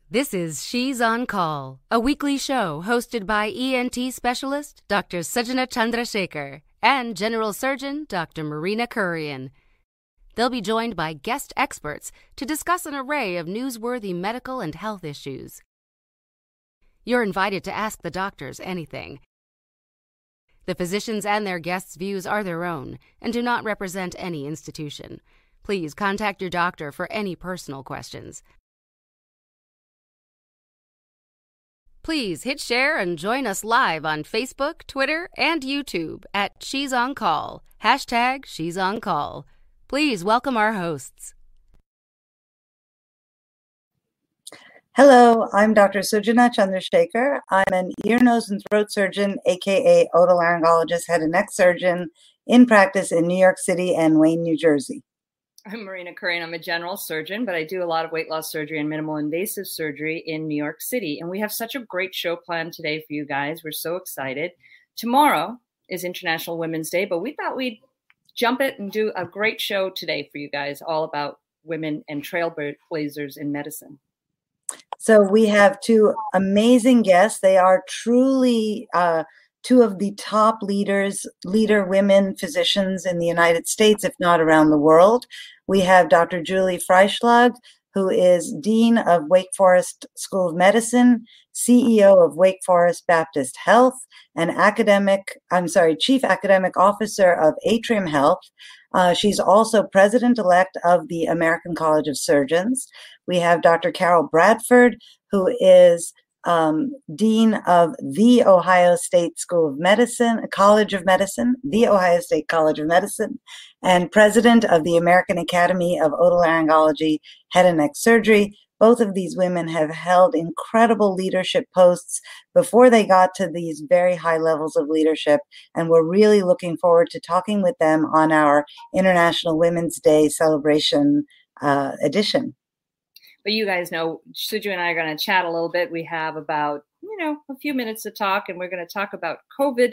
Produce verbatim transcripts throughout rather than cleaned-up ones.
This is She's on Call, a weekly show hosted by E N T specialist Doctor Sujana Chandrasekhar and General Surgeon Doctor Marina Kurian. They'll be joined by guest experts to discuss an array of newsworthy medical and health issues. You're invited to ask the doctors anything. The physicians and their guests' views are their own and do not represent any institution. Please contact your doctor for any personal questions. Please hit share and join us live on Facebook, Twitter, and YouTube at She's on Call, hashtag She's on Call. Please welcome our hosts. Hello, I'm Doctor Sujana Chandrasekhar. I'm an ear, nose, and throat surgeon, aka otolaryngologist, head and neck surgeon in practice in New York City and Wayne, New Jersey. I'm Marina Kurian. I'm a general surgeon, but I do a lot of weight loss surgery and minimal invasive surgery in New York City. And we have such a great show planned today for you guys. We're so excited. Tomorrow is International Women's Day, but we thought we'd jump it and do a great show today for you guys, all about women and trailblazers in medicine. So we have two amazing guests. They are truly uh, two of the top leaders, leader women physicians in the United States, if not around the world. We have Doctor Julie Freischlag, who is Dean of Wake Forest School of Medicine, C E O of Wake Forest Baptist Health, and academic, I'm sorry, Chief Academic Officer of Atrium Health. Uh, she's also president-elect of the American College of Surgeons. We have Doctor Carol Bradford, who is um, Dean of the Ohio State School of Medicine, College of Medicine, the Ohio State College of Medicine, and president of the American Academy of Otolaryngology, Head and Neck Surgery. Both of these women have held incredible leadership posts before they got to these very high levels of leadership, and we're really looking forward to talking with them on our International Women's Day celebration uh, edition. But you guys know, Suju and I are going to chat a little bit. We have about, you know, a few minutes to talk, and we're going to talk about COVID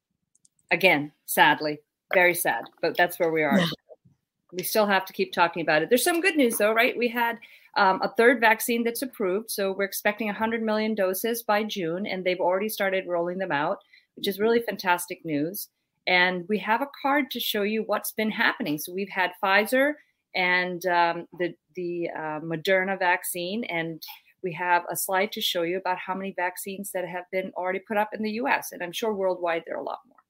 again, sadly. Very sad, but that's where we are. We still have to keep talking about it. There's some good news, though, right? We had um, a third vaccine that's approved. So we're expecting one hundred million doses by June, and they've already started rolling them out, which is really fantastic news. And we have a card to show you what's been happening. So we've had Pfizer and um, the, the uh, Moderna vaccine, and we have a slide to show you about how many vaccines that have been already put up in the U S. And I'm sure worldwide there are a lot more.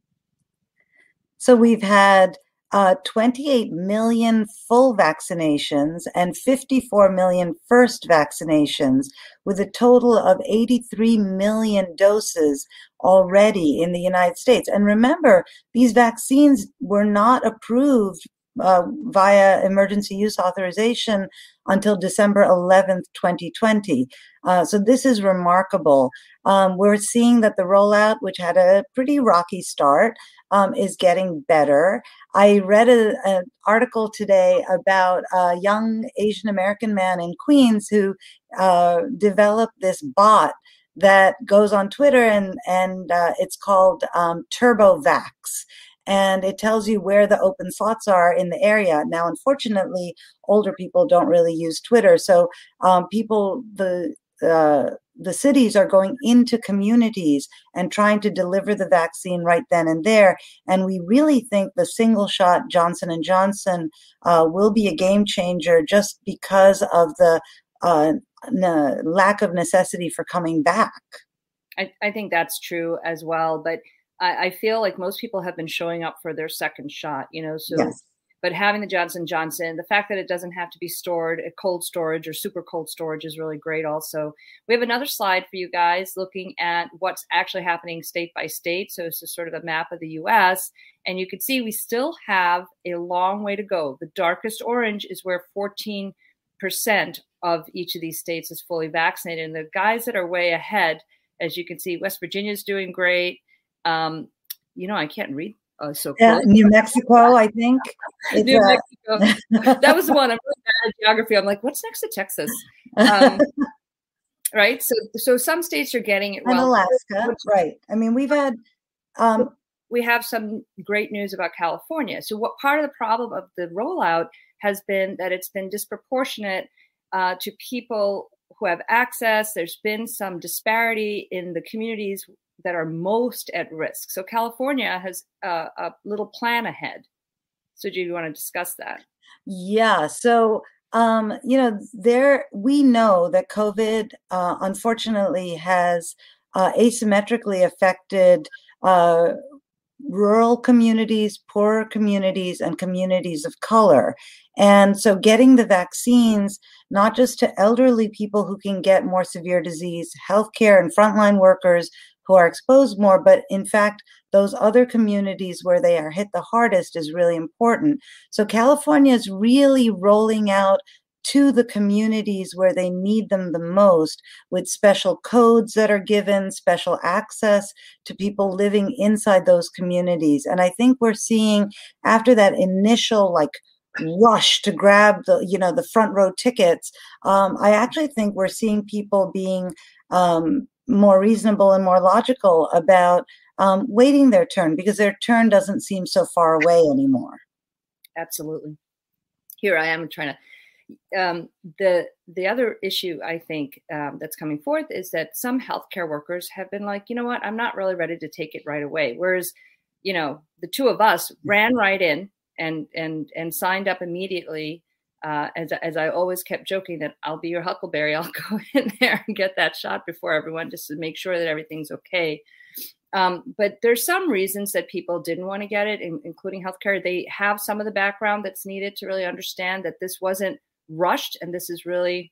So we've had uh, twenty-eight million full vaccinations and fifty-four million first vaccinations, with a total of eighty-three million doses already in the United States. And remember, these vaccines were not approved uh, via emergency use authorization until December eleventh, twenty twenty. Uh, so this is remarkable. Um, we're seeing that the rollout, which had a pretty rocky start, um, is getting better. I read a, an article today about a young Asian American man in Queens who uh, developed this bot that goes on Twitter, and, and uh, it's called um, TurboVax. And it tells you where the open slots are in the area. Now, unfortunately, older people don't really use Twitter. So um, people, the uh, the cities are going into communities and trying to deliver the vaccine right then and there. And we really think the single shot Johnson and Johnson uh, will be a game changer just because of the uh, n- lack of necessity for coming back. I, I think that's true as well. But I, I feel like most people have been showing up for their second shot, you know, so, yes. But having the Johnson and Johnson, the fact that it doesn't have to be stored at cold storage or super cold storage is really great also. We have another slide for you guys looking at what's actually happening state by state. So it's just sort of a map of the U S, and you can see we still have a long way to go. The darkest orange is where fourteen percent of each of these states is fully vaccinated. And the guys that are way ahead, as you can see, West Virginia is doing great. Um, you know, I can't read. Oh, so yeah, cool. New Mexico, I think. It's, New uh... Mexico. That was the one. I'm really bad at geography. I'm like, what's next to Texas? Um, right. So, so some states are getting it. And well, Alaska, which, right? I mean, we've had. Um, we have some great news about California. So, what part of the problem of the rollout has been that it's been disproportionate uh, to people who have access. There's been some disparity in the communities that are most at risk. So California has a, a little plan ahead. So do you want to discuss that? Yeah. So, um, you know, there we know that COVID, uh, unfortunately, has uh, asymmetrically affected uh, rural communities, poorer communities, and communities of color. And so getting the vaccines, not just to elderly people who can get more severe disease, healthcare and frontline workers who are exposed more, but in fact, those other communities where they are hit the hardest is really important. So California is really rolling out to the communities where they need them the most, with special codes that are given, special access to people living inside those communities. And I think we're seeing, after that initial like rush to grab the, you know, the front row tickets, um, I actually think we're seeing people being um, more reasonable and more logical about um, waiting their turn, because their turn doesn't seem so far away anymore. Absolutely. Here I am trying to. Um, the the other issue I think um, that's coming forth is that some healthcare workers have been like, you know what, I'm not really ready to take it right away. Whereas, you know, the two of us ran right in and and and signed up immediately. Uh, as as I always kept joking that I'll be your Huckleberry. I'll go in there and get that shot before everyone, just to make sure that everything's okay. Um, but there's some reasons that people didn't want to get it, in, including healthcare. They have some of the background that's needed to really understand that this wasn't rushed, and this is really,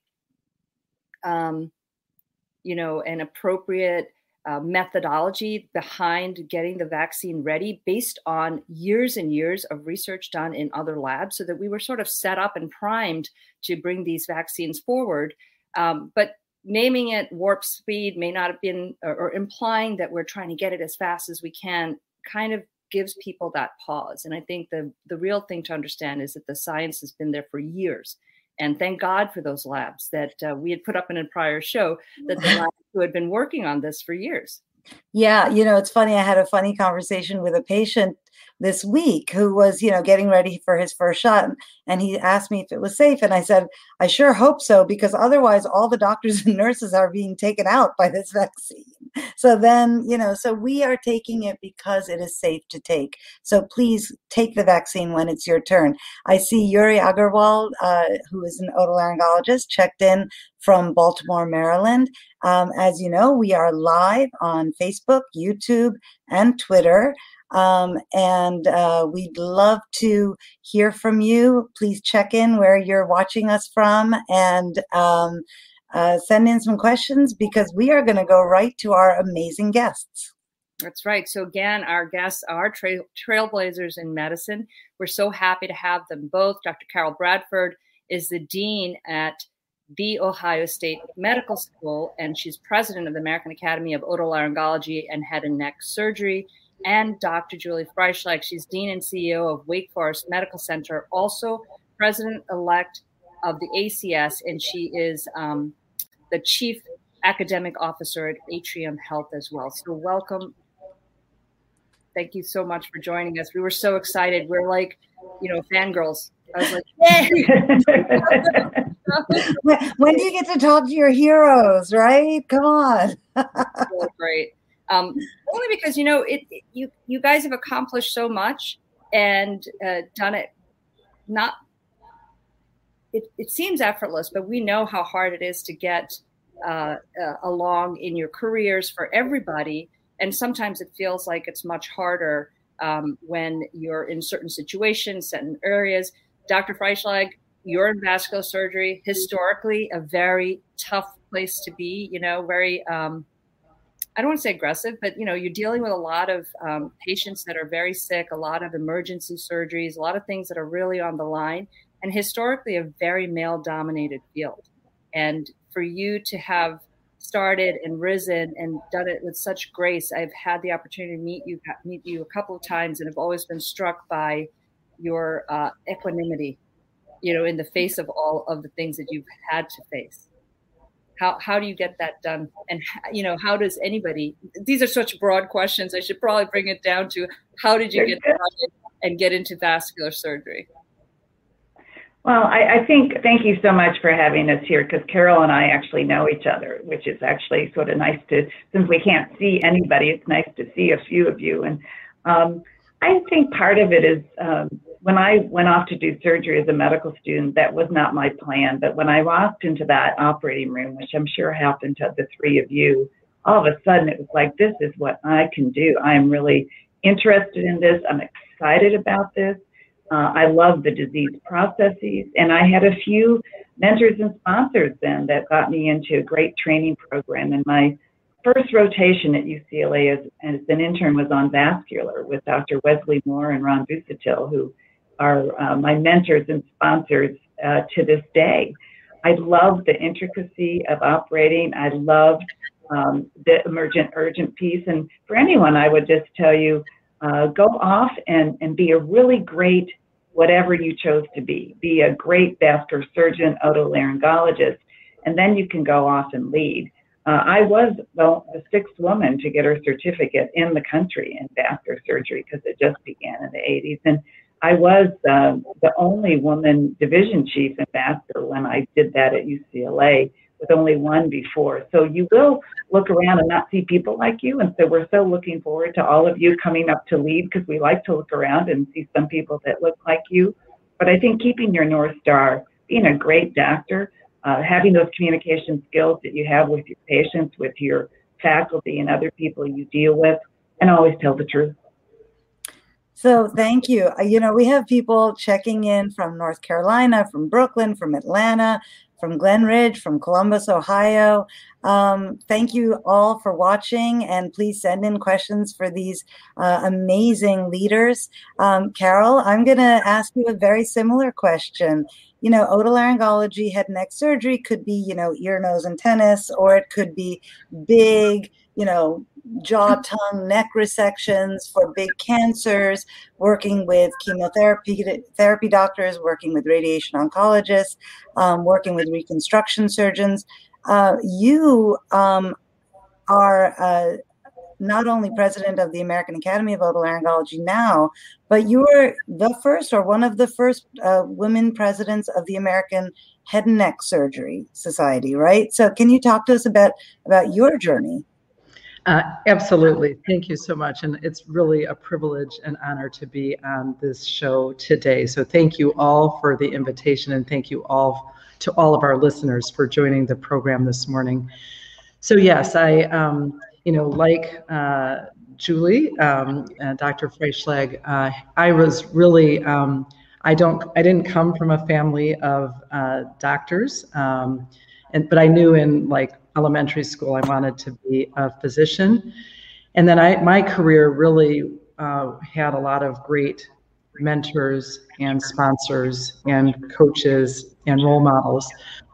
um, you know, an appropriate uh, methodology behind getting the vaccine ready based on years and years of research done in other labs, so that we were sort of set up and primed to bring these vaccines forward. Um, but naming it warp speed may not have been, or, or implying that we're trying to get it as fast as we can, kind of gives people that pause. And I think the the real thing to understand is that the science has been there for years. And thank God for those labs that uh, we had put up in a prior show, that the labs who had been working on this for years. Yeah, you know, it's funny. I had a funny conversation with a patient this week who was, you know, getting ready for his first shot. And he asked me if it was safe. And I said, I sure hope so, because otherwise all the doctors and nurses are being taken out by this vaccine. So then, you know, so we are taking it because it is safe to take. So please take the vaccine when it's your turn. I see Yuri Agarwal, uh, who is an otolaryngologist, checked in from Baltimore, Maryland. Um, as you know, we are live on Facebook, YouTube, and Twitter. Um, and uh, we'd love to hear from you. Please check in where you're watching us from, and um, uh, send in some questions, because we are going to go right to our amazing guests. That's right. So again, our guests are trail, trailblazers in medicine. We're so happy to have them both. Doctor Carol Bradford is the dean at The Ohio State Medical School, and she's president of the American Academy of Otolaryngology and Head and Neck Surgery. And Doctor Julie Freischlag, she's dean and C E O of Wake Forest Medical Center, also president-elect of the A C S, and she is um, the chief academic officer at Atrium Health as well. So welcome. Thank you so much for joining us. We were so excited. We're like, you know, fangirls. I was like, yay! when, when do you get to talk to your heroes, right? Come on. Really great. Um, only because, you know, it, it, you you guys have accomplished so much and uh, done it. Not, it, it seems effortless, but we know how hard it is to get uh, uh, along in your careers for everybody. And sometimes it feels like it's much harder um, when you're in certain situations, certain areas. Doctor Freischlag, you're in vascular surgery, historically a very tough place to be, you know, very, um, I don't want to say aggressive, but, you know, you're dealing with a lot of um, patients that are very sick, a lot of emergency surgeries, a lot of things that are really on the line, and historically a very male-dominated field. And for you to have started and risen and done it with such grace, I've had the opportunity to meet you, meet you a couple of times, and have always been struck by your uh, equanimity, you know, in the face of all of the things that you've had to face. How how do you get that done? And, you know, how does anybody, these are such broad questions. I should probably bring it down to, how did you get started and get into vascular surgery? Well, I, I think, thank you so much for having us here, because Carol and I actually know each other, which is actually sort of nice to, since we can't see anybody, it's nice to see a few of you. And um, I think part of it is um, when I went off to do surgery as a medical student, that was not my plan. But when I walked into that operating room, which I'm sure happened to the three of you, all of a sudden it was like, this is what I can do. I'm really interested in this. I'm excited about this. Uh, I love the disease processes, and I had a few mentors and sponsors then that got me into a great training program. And my first rotation at U C L A as, as an intern was on vascular with Doctor Wesley Moore and Ron Busatil, who are uh, my mentors and sponsors uh, to this day. I loved the intricacy of operating. I loved um, the emergent urgent piece. And for anyone, I would just tell you, uh, go off and, and be a really great whatever you chose to be. Be a great vascular surgeon, otolaryngologist, and then you can go off and lead. Uh, I was well, the sixth woman to get her certificate in the country in vascular surgery, because it just began in the eighties. And I was uh, the only woman division chief in vascular when I did that at U C L A, with only one before. So you will look around and not see people like you. And so we're so looking forward to all of you coming up to lead, because we like to look around and see some people that look like you. But I think keeping your North Star, being a great doctor, uh, having those communication skills that you have with your patients, with your faculty and other people you deal with, and always tell the truth. So thank you. You know, we have people checking in from North Carolina, from Brooklyn, from Atlanta, from Glen Ridge, from Columbus, Ohio. Um, thank you all for watching, and please send in questions for these uh, amazing leaders. Um, Carol, I'm going to ask you a very similar question. You know, otolaryngology, head and neck surgery could be, you know, ear, nose, and tennis, or it could be big, you know, jaw, tongue, neck resections for big cancers, working with chemotherapy therapy doctors, working with radiation oncologists, um, working with reconstruction surgeons. Uh, you um, are uh, not only president of the American Academy of Otolaryngology now, but you were the first or one of the first uh, women presidents of the American Head and Neck Surgery Society, right? So can you talk to us about, about your journey? Uh, absolutely. Thank you so much. And it's really a privilege and honor to be on this show today. So thank you all for the invitation, and thank you all to all of our listeners for joining the program this morning. So yes, I, um, you know, like uh, Julie, um, uh, Doctor Freischlag, uh, I was really, um, I don't, I didn't come from a family of uh, doctors, um, and but I knew in like elementary school I wanted to be a physician, and then I, my career really uh, had a lot of great mentors and sponsors and coaches and role models.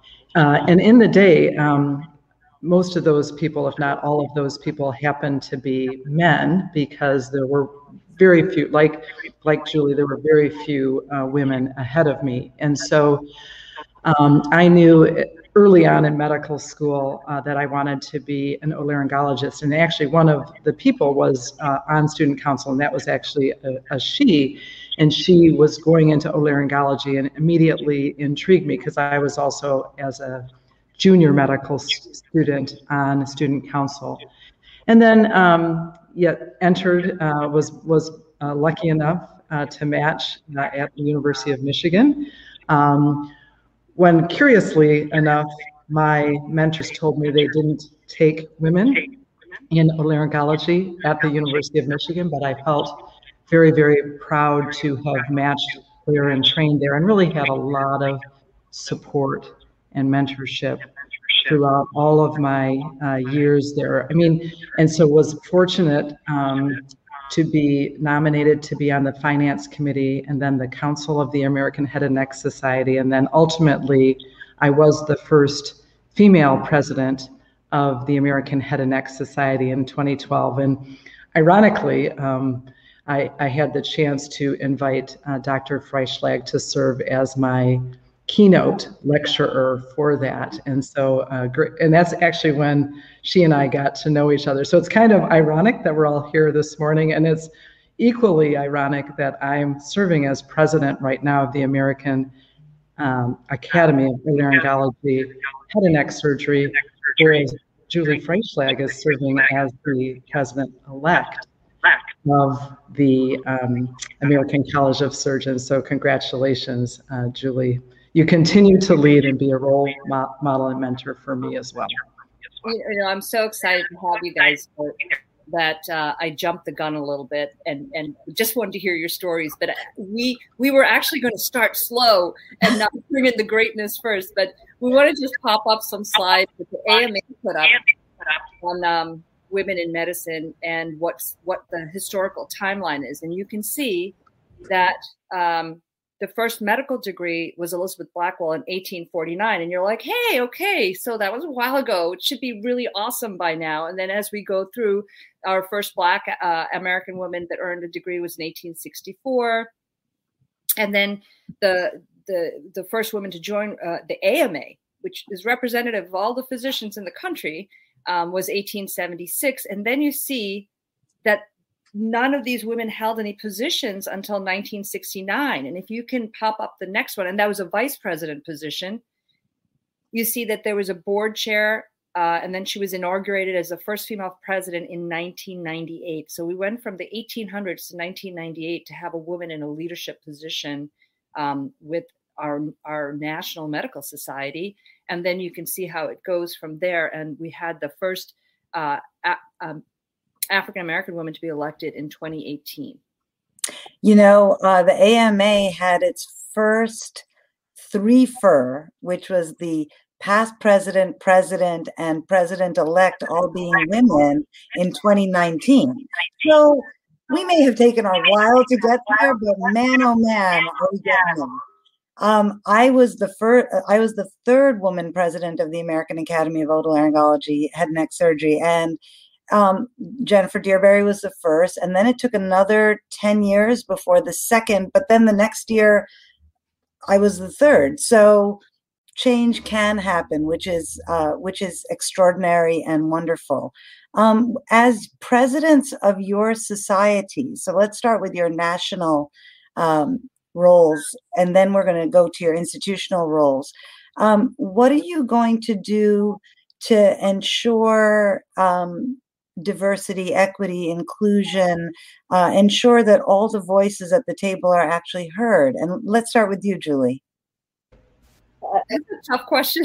Uh, and in the day, um, most of those people, if not all of those people, happened to be men, because there were very few, like like Julie, there were very few uh, women ahead of me. And so um, I knew early on in medical school uh, that I wanted to be an otolaryngologist. And actually one of the people was uh, on student council, and that was actually a, a she. And she was going into otolaryngology, and immediately intrigued me, because I was also, as a junior medical student, on student council. And then um, yet entered, uh, was, was uh, lucky enough uh, to match uh, at the University of Michigan. Um, when curiously enough, my mentors told me they didn't take women in otolaryngology at the University of Michigan, but I felt very, very proud to have matched there and trained there, and really had a lot of support and mentorship throughout all of my uh, years there. I mean, and so was fortunate um, to be nominated to be on the finance committee, and then the Council of the American Head and Neck Society, and then ultimately I was the first female president of the American Head and Neck Society in twenty twelve. And ironically, um, I, I had the chance to invite uh, Doctor Freischlag to serve as my keynote lecturer for that. And so, uh, great, and that's actually when she and I got to know each other. So it's kind of ironic that we're all here this morning, and it's equally ironic that I'm serving as president right now of the American um, Academy of Otolaryngology head and neck surgery, whereas Julie Freischlag is serving as the president-elect of the um, American College of Surgeons. So congratulations, uh, Julie. You continue to lead and be a role mo- model and mentor for me as well. You know, I'm so excited to have you guys for, that uh, I jumped the gun a little bit and, and just wanted to hear your stories. But we we were actually going to start slow and not bring in the greatness first. But we want to just pop up some slides that the A M A put up on um, women in medicine and what's what the historical timeline is. And you can see that um, the first medical degree was Elizabeth Blackwell in eighteen forty-nine. And you're like, hey, okay, so that was a while ago. It should be really awesome by now. And then as we go through, our first Black uh, American woman that earned a degree was in eighteen sixty-four. And then the the the first woman to join uh, the A M A, which is representative of all the physicians in the country, um, was eighteen seventy-six. And then you see that none of these women held any positions until nineteen sixty-nine. And if you can pop up the next one, and that was a vice president position, you see that there was a board chair, uh, and then she was inaugurated as the first female president in nineteen ninety-eight. So we went from the eighteen hundreds to nineteen ninety-eight to have a woman in a leadership position um, with our, our National Medical Society. And then you can see how it goes from there. And we had the first uh, a- um, African-American woman to be elected in twenty eighteen. You know, uh, the A M A had its first three-fer, which was the past president, president, and president-elect all being women in twenty nineteen. So we may have taken a while to get there, but man, oh man, are we getting there. Um, I was the first, I was the third woman president of the American Academy of Otolaryngology head and neck surgery, and Um, Jennifer Dearberry was the first, and then it took another ten years before the second, but then the next year I was the third. So change can happen, which is uh, which is extraordinary and wonderful. Um, as presidents of your society, so let's start with your national um, roles, and then we're going to go to your institutional roles. Um, what are you going to do to ensure um, diversity, equity, inclusion, uh, ensure that all the voices at the table are actually heard? And let's start with you, Julie. That's a tough question.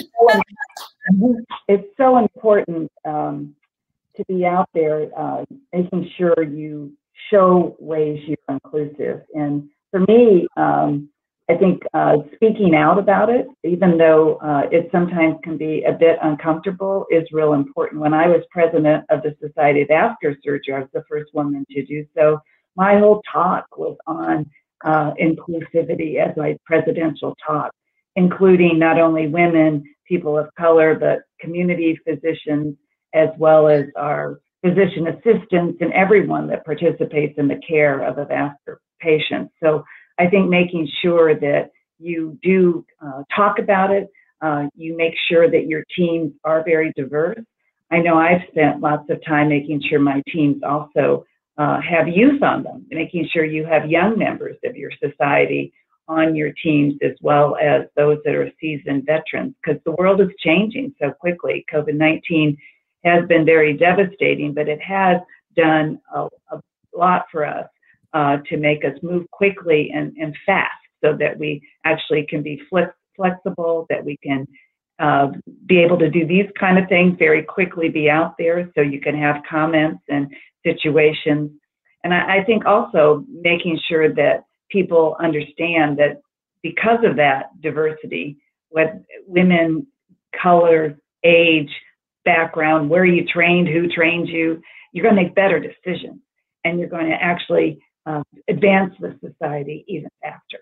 It's so important um, to be out there, uh, making sure you show ways you're inclusive. And for me, um, I think uh, speaking out about it, even though uh, it sometimes can be a bit uncomfortable, is real important. When I was president of the Society of Vascular Surgery, I was the first woman to do so. My whole talk was on uh, inclusivity as my presidential talk, including not only women, people of color, but community physicians, as well as our physician assistants and everyone that participates in the care of a vascular patient. So I think making sure that you do uh, talk about it, uh, you make sure that your teams are very diverse. I know I've spent lots of time making sure my teams also uh, have youth on them, making sure you have young members of your society on your teams, as well as those that are seasoned veterans, because the world is changing so quickly. COVID nineteen has been very devastating, but it has done a, a lot for us. Uh, to make us move quickly and, and fast, so that we actually can be flex- flexible, that we can uh, be able to do these kind of things very quickly, be out there so you can have comments and situations. And I, I think also making sure that people understand that because of that diversity, what women, color, age, background, where you trained, who trained you, you're going to make better decisions, and you're going to actually Uh, advance the society even faster.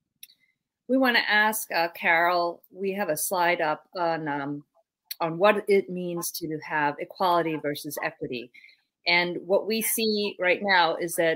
We want to ask uh, Carol, we have a slide up on um, on what it means to have equality versus equity. And what we see right now is that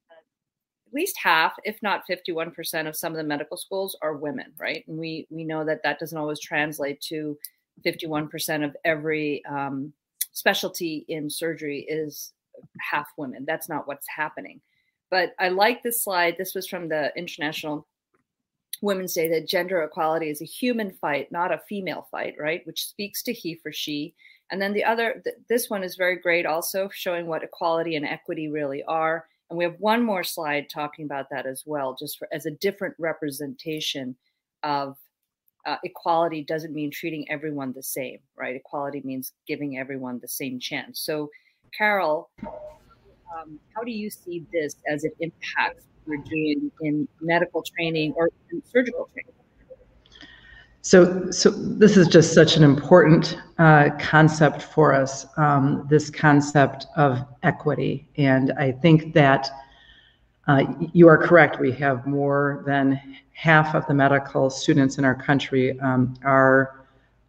at least half, if not fifty-one percent of some of the medical schools are women, right? And we, we know that that doesn't always translate to fifty-one percent of every um, specialty in surgery is half women. That's not what's happening. But I like this slide. This was from the International Women's Day, that gender equality is a human fight, not a female fight, right? Which speaks to he for she. And then the other, th- this one is very great also, showing what equality and equity really are. And we have one more slide talking about that as well, just for, as a different representation of uh, equality doesn't mean treating everyone the same, right? Equality means giving everyone the same chance. So, Carol, um, how do you see this as it impacts what you're doing in medical training or in surgical training? So, so this is just such an important uh, concept for us, um, this concept of equity. And I think that uh, you are correct. We have more than half of the medical students in our country um, are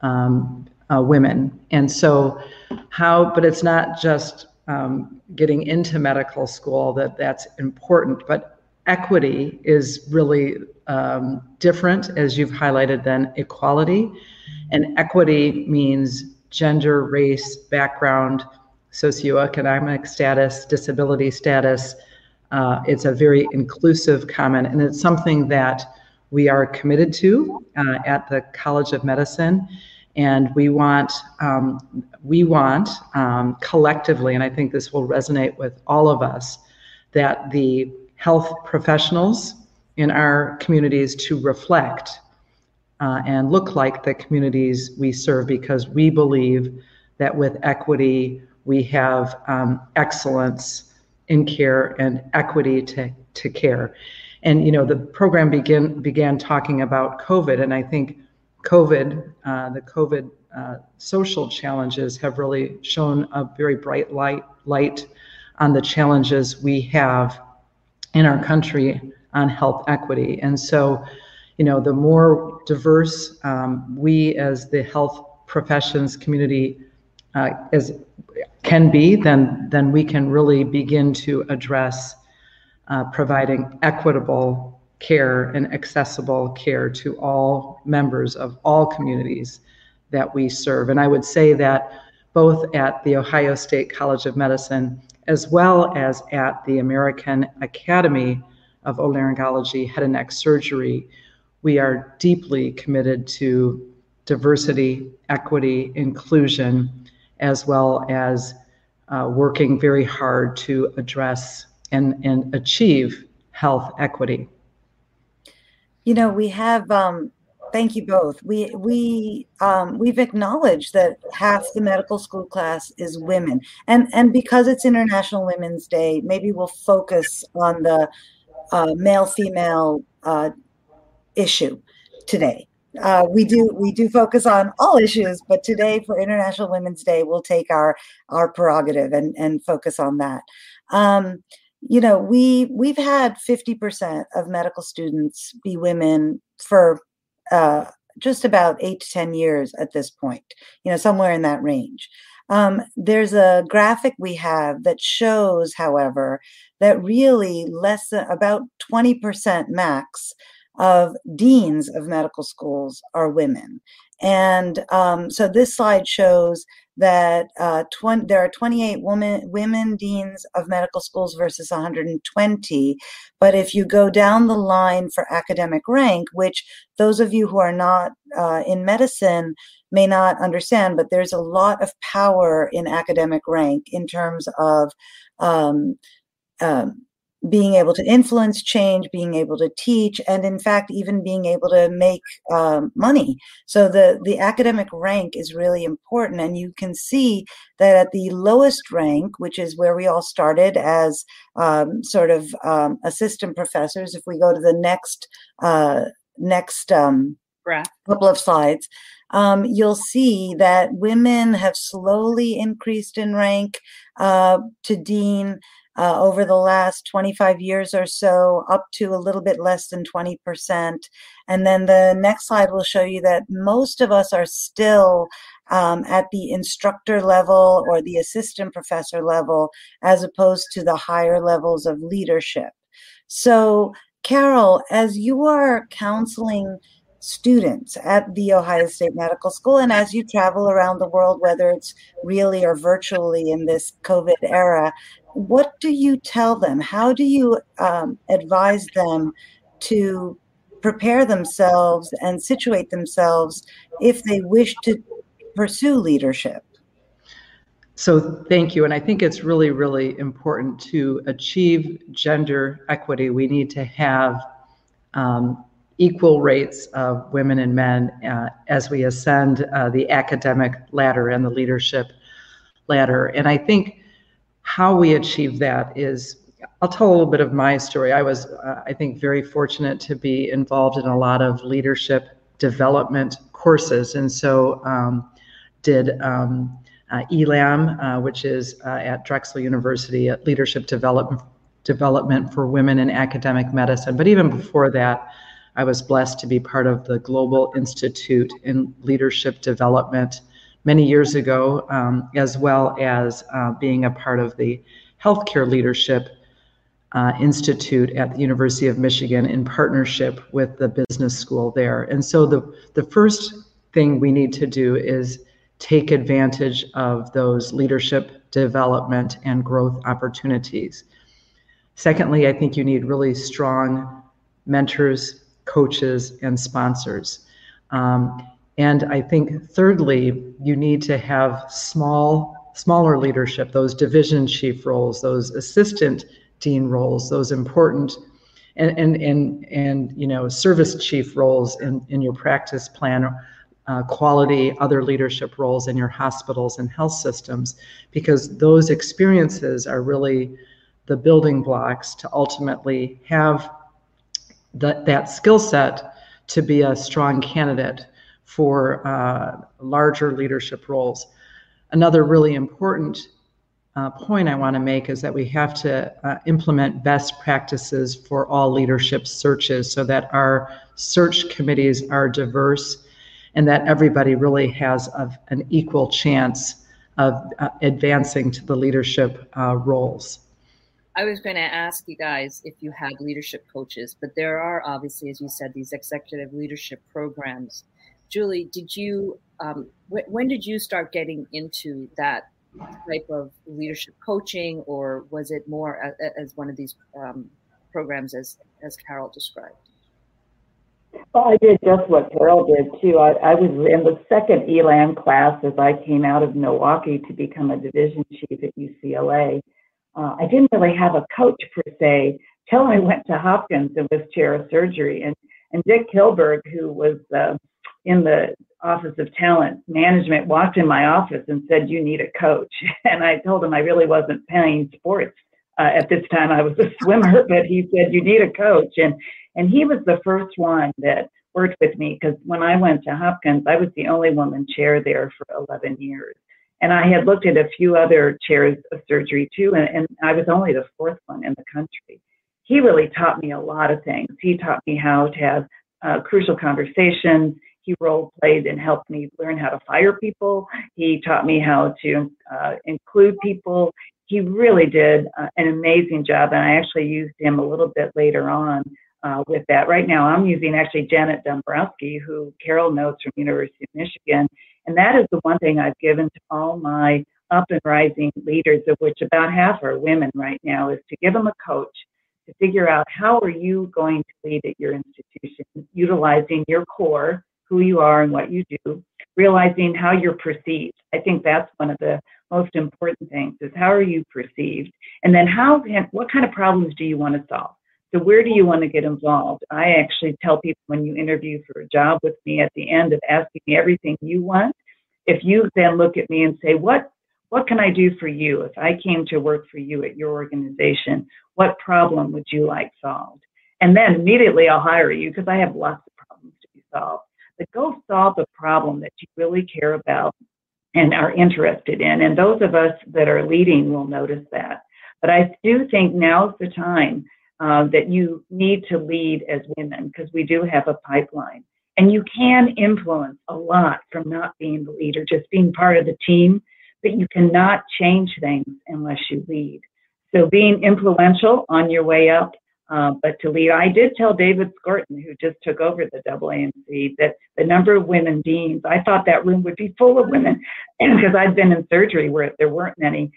um, uh, women. And so how, but it's not just um, getting into medical school that that's important, but equity is really um, different, as you've highlighted, than equality. And equity means gender, race, background, socioeconomic status, disability status. Uh, it's a very inclusive comment, and it's something that we are committed to uh, at the College of Medicine. And we want, um, we want um, collectively, and I think this will resonate with all of us, that the health professionals in our communities to reflect uh, and look like the communities we serve, because we believe that with equity, we have um, excellence in care and equity to, to care. And, you know, the program begin, began talking about COVID, and I think COVID, uh, the COVID uh, social challenges have really shown a very bright light, light on the challenges we have in our country on health equity. And so, you know, the more diverse um, we as the health professions community uh, as can be, then, then we can really begin to address uh, providing equitable care and accessible care to all members of all communities that we serve. And I would say that both at the Ohio State College of Medicine as well as at the American Academy of Otolaryngology Head and Neck Surgery, we are deeply committed to diversity, equity, inclusion, as well as uh, working very hard to address and, and achieve health equity. You know, we have, um, thank you both. We, we, um, we've acknowledged that half the medical school class is women. And, and because it's International Women's Day, maybe we'll focus on the uh, male-female uh, issue today. Uh, we do we do focus on all issues, but today for International Women's Day, we'll take our, our prerogative and, and focus on that. Um, You know, we, we've had fifty percent of medical students be women for uh, just about eight to ten years at this point, you know, somewhere in that range. Um, there's a graphic we have that shows, however, that really less than about twenty percent max of deans of medical schools are women. And um, so this slide shows that uh, twenty, there are twenty-eight women, women deans of medical schools versus one hundred twenty. But if you go down the line for academic rank, which those of you who are not uh, in medicine may not understand, but there's a lot of power in academic rank in terms of um, um, being able to influence change, being able to teach, and in fact, even being able to make um, money. So the, the academic rank is really important. And you can see that at the lowest rank, which is where we all started as um, sort of um, assistant professors, if we go to the next, uh, next um, couple of slides, um, you'll see that women have slowly increased in rank uh, to dean Uh, over the last twenty-five years or so, up to a little bit less than twenty percent. And then the next slide will show you that most of us are still um, at the instructor level or the assistant professor level, as opposed to the higher levels of leadership. So, Carol, as you are counseling students at the Ohio State Medical School, and as you travel around the world, whether it's really or virtually in this COVID era, what do you tell them? How do you um, advise them to prepare themselves and situate themselves if they wish to pursue leadership? So thank you. And I think it's really, really important to achieve gender equity. We need to have um, equal rates of women and men uh, as we ascend uh, the academic ladder and the leadership ladder. And I think how we achieve that is, I'll tell a little bit of my story. I was, uh, I think, very fortunate to be involved in a lot of leadership development courses. And so um, did um, uh, E L A M, uh, which is uh, at Drexel University, at Leadership Development, Development for Women in Academic Medicine. But even before that, I was blessed to be part of the Global Institute in Leadership Development many years ago, um, as well as uh, being a part of the Healthcare Leadership uh, Institute at the University of Michigan in partnership with the business school there. And so the, the first thing we need to do is take advantage of those leadership development and growth opportunities. Secondly, I think you need really strong mentors, coaches, and sponsors. Um, and I think thirdly, you need to have small, smaller leadership, those division chief roles, those assistant dean roles, those important and and and, and you know, service chief roles in, in your practice plan, uh, quality other leadership roles in your hospitals and health systems, because those experiences are really the building blocks to ultimately have the, that skill set to be a strong candidate for uh, larger leadership roles. Another really important uh, point I want to make is that we have to uh, implement best practices for all leadership searches so that our search committees are diverse and that everybody really has a, an equal chance of uh, advancing to the leadership uh, roles. I was going to ask you guys if you had leadership coaches, but there are obviously, as you said, these executive leadership programs. Julie, did you, um, wh- when did you start getting into that type of leadership coaching, or was it more as, as one of these um, programs as, as Carol described? Well, I did just what Carol did too. I, I was in the second E L A M class as I came out of Milwaukee to become a division chief at U C L A. Uh, I didn't really have a coach per se till I went to Hopkins and was chair of surgery. And, and Dick Kilberg, who was uh, in the Office of Talent Management, walked in my office and said, "You need a coach." And I told him I really wasn't playing sports. Uh, at this time, I was a swimmer, but he said, "You need a coach." And, and he was the first one that worked with me, because when I went to Hopkins, I was the only woman chair there for eleven years. And I had looked at a few other chairs of surgery too, and, and I was only the fourth one in the country. He really taught me a lot of things. He taught me how to have uh, crucial conversations. He role played and helped me learn how to fire people. He taught me how to uh, include people. He really did uh, an amazing job, and I actually used him a little bit later on uh, with that. Right now, I'm using actually Janet Dombrowski, who Carol knows from University of Michigan. And that is the one thing I've given to all my up and rising leaders, of which about half are women right now, is to give them a coach to figure out how are you going to lead at your institution, utilizing your core, who you are and what you do, realizing how you're perceived. I think that's one of the most important things, is how are you perceived? And then how, what kind of problems do you want to solve? So where do you want to get involved? I actually tell people when you interview for a job with me at the end of asking me everything you want, if you then look at me and say, what, what can I do for you? If I came to work for you at your organization, what problem would you like solved? And then immediately I'll hire you, because I have lots of problems to be solved. But go solve the problem that you really care about and are interested in. And those of us that are leading will notice that. But I do think now's the time Uh, that you need to lead as women, because we do have a pipeline. And you can influence a lot from not being the leader, just being part of the team, but you cannot change things unless you lead. So being influential on your way up, uh, but to lead. I did tell David Scorton, who just took over the A A M C, that the number of women deans, I thought that room would be full of women, because I'd been in surgery where there weren't many.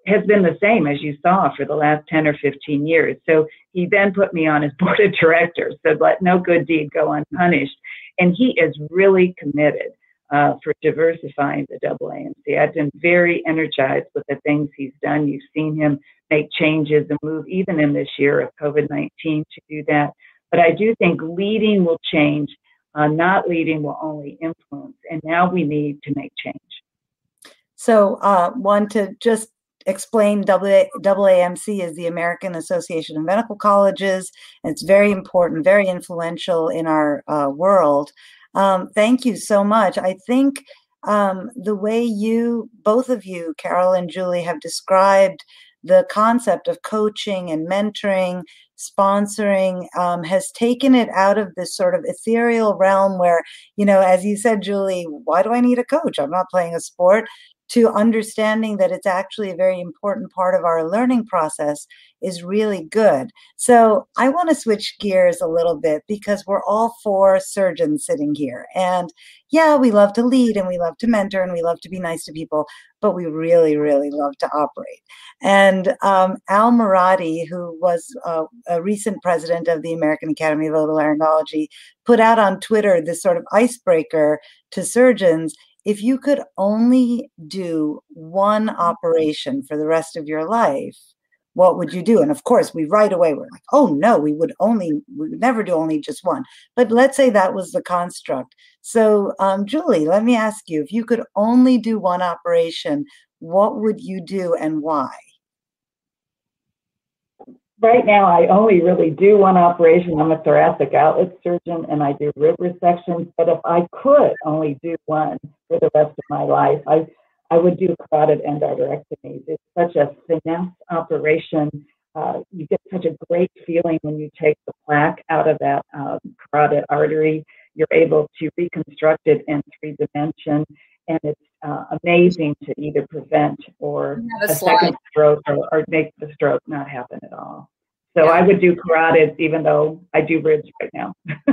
has been the same, as you saw, for the last ten or fifteen years. So he then put me on his board of directors, said, let no good deed go unpunished. And he is really committed uh, for diversifying the A A M C. I've been very energized with the things he's done. You've seen him make changes and move, even in this year of COVID nineteen, to do that. But I do think leading will change. Uh, not leading will only influence. And now we need to make change. So uh, one, to just explain, A A M C is the American Association of Medical Colleges. And it's very important, very influential in our uh, world. Um, thank you so much. I think um, the way you, both of you, Carol and Julie, have described the concept of coaching and mentoring, sponsoring, um, has taken it out of this sort of ethereal realm where, you know, as you said, Julie, why do I need a coach? I'm not playing a sport, to understanding that it's actually a very important part of our learning process is really good. So I want to switch gears a little bit, because we're all four surgeons sitting here. And yeah, we love to lead and we love to mentor and we love to be nice to people, but we really, really love to operate. And um, Al Murati, who was uh, a recent president of the American Academy of Otolaryngology, put out on Twitter this sort of icebreaker to surgeons. If you could only do one operation for the rest of your life, what would you do? And of course, we right away were like, oh no, we would only, we would never do only just one. But let's say that was the construct. So um, Julie, let me ask you, if you could only do one operation, what would you do and why? Right now, I only really do one operation. I'm a thoracic outlet surgeon and I do rib resections. But if I could only do one for the rest of my life, I, I would do carotid endarterectomies. It's such a finesse operation. Uh, you get such a great feeling when you take the plaque out of that um, carotid artery. You're able to reconstruct it in three dimension. And it's uh, amazing to either prevent or a, a second stroke or, or make the stroke not happen at all. So yeah. I would do carotids, even though I do ribs right now.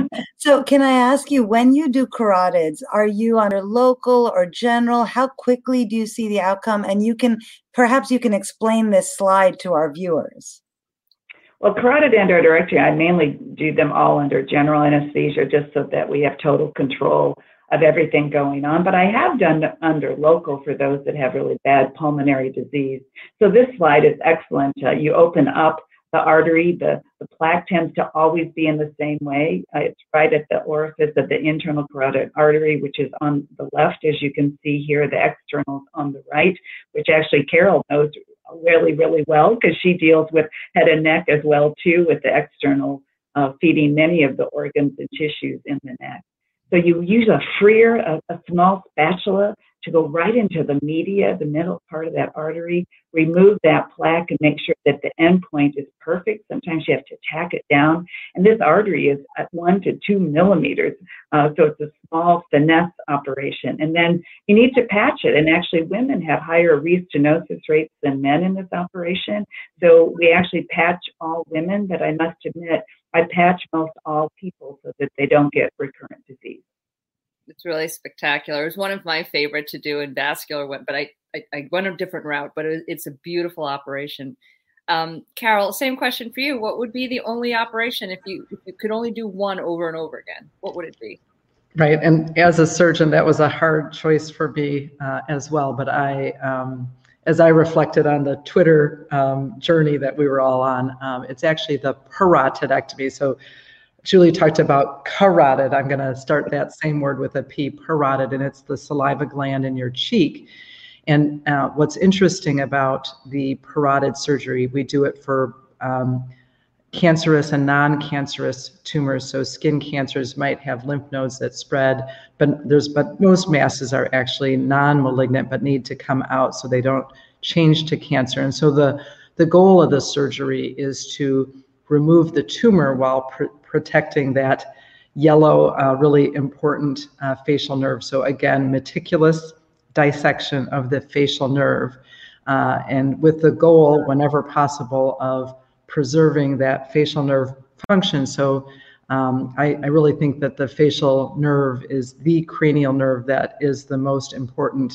So can I ask you, when you do carotids, are you under local or general? How quickly do you see the outcome? And you can, perhaps you can explain this slide to our viewers. Well, carotid endarterectomy, I mainly do them all under general anesthesia, just so that we have total control of everything going on. But I have done under local for those that have really bad pulmonary disease. So this slide is excellent. Uh, you open up the artery, the, the plaque tends to always be in the same way. Uh, it's right at the orifice of the internal carotid artery, which is on the left, as you can see here, the external on the right, which actually Carol knows really, really well, because she deals with head and neck as well too, with the external uh, feeding many of the organs and tissues in the neck. So you use a freer, a, a small spatula, to go right into the media, the middle part of that artery, remove that plaque and make sure that the end point is perfect. Sometimes you have to tack it down. And this artery is at one to two millimeters. Uh, so it's a small finesse operation. And then you need to patch it. And actually women have higher restenosis rates than men in this operation. So we actually patch all women, but I must admit, I patch most all people so that they don't get recurrent disease. It's really spectacular. It was one of my favorite to do in vascular, but I, I, I went a different route, but it, it's a beautiful operation. Um, Carol, same question for you. What would be the only operation if you, if you could only do one over and over again? What would it be? Right. And as a surgeon, that was a hard choice for me uh, as well. But I, um, as I reflected on the Twitter um, journey that we were all on, um, it's actually the parotidectomy. So Julie talked about carotid. I'm going to start that same word with a P, parotid, and it's the saliva gland in your cheek. And uh, what's interesting about the parotid surgery, we do it for um, cancerous and non-cancerous tumors. So skin cancers might have lymph nodes that spread, but there's but most masses are actually non-malignant but need to come out so they don't change to cancer. And so the the goal of the surgery is to remove the tumor while pr protecting that yellow, uh, really important uh, facial nerve. So again, meticulous dissection of the facial nerve, uh, and with the goal, whenever possible, of preserving that facial nerve function. So um, I, I really think that the facial nerve is the cranial nerve that is the most important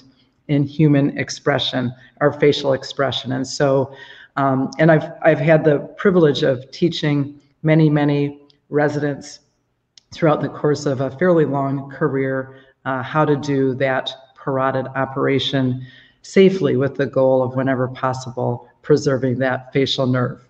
in human expression, our facial expression. And so, um, and I've, I've had the privilege of teaching many, many residents throughout the course of a fairly long career uh, how to do that parotid operation safely with the goal of, whenever possible, preserving that facial nerve.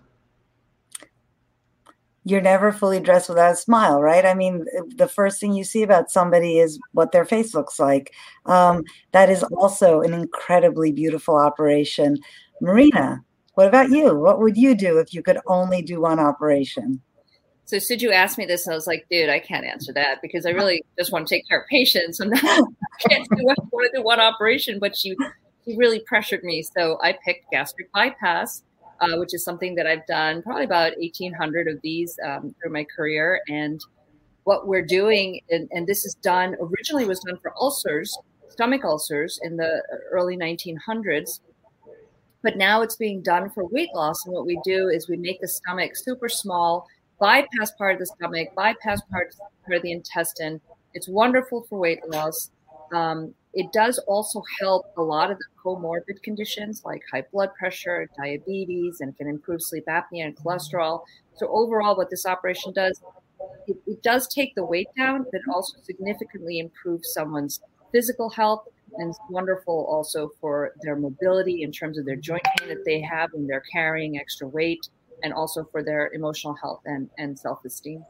You're never fully dressed without a smile, right? I mean, the first thing you see about somebody is what their face looks like. Um, that is also an incredibly beautiful operation. Marina, what about you? What would you do if you could only do one operation? So Suju asked me this, and I was like, dude, I can't answer that because I really just want to take care of patients. I'm not, I can't do, I want to do one operation, but she, she really pressured me. So I picked gastric bypass. Uh, which is something that I've done probably about eighteen hundred of these um, through my career. And what we're doing, and, and this is done, originally was done for ulcers, stomach ulcers in the early nineteen hundreds, but now it's being done for weight loss. And what we do is we make the stomach super small, bypass part of the stomach, bypass part, part of the intestine. It's wonderful for weight loss. Um, It does also help a lot of the comorbid conditions like high blood pressure, diabetes, and can improve sleep apnea and cholesterol. So overall, what this operation does, it, it does take the weight down, but also significantly improves someone's physical health, and it's wonderful also for their mobility in terms of their joint pain that they have when they're carrying extra weight, and also for their emotional health and, and self-esteem.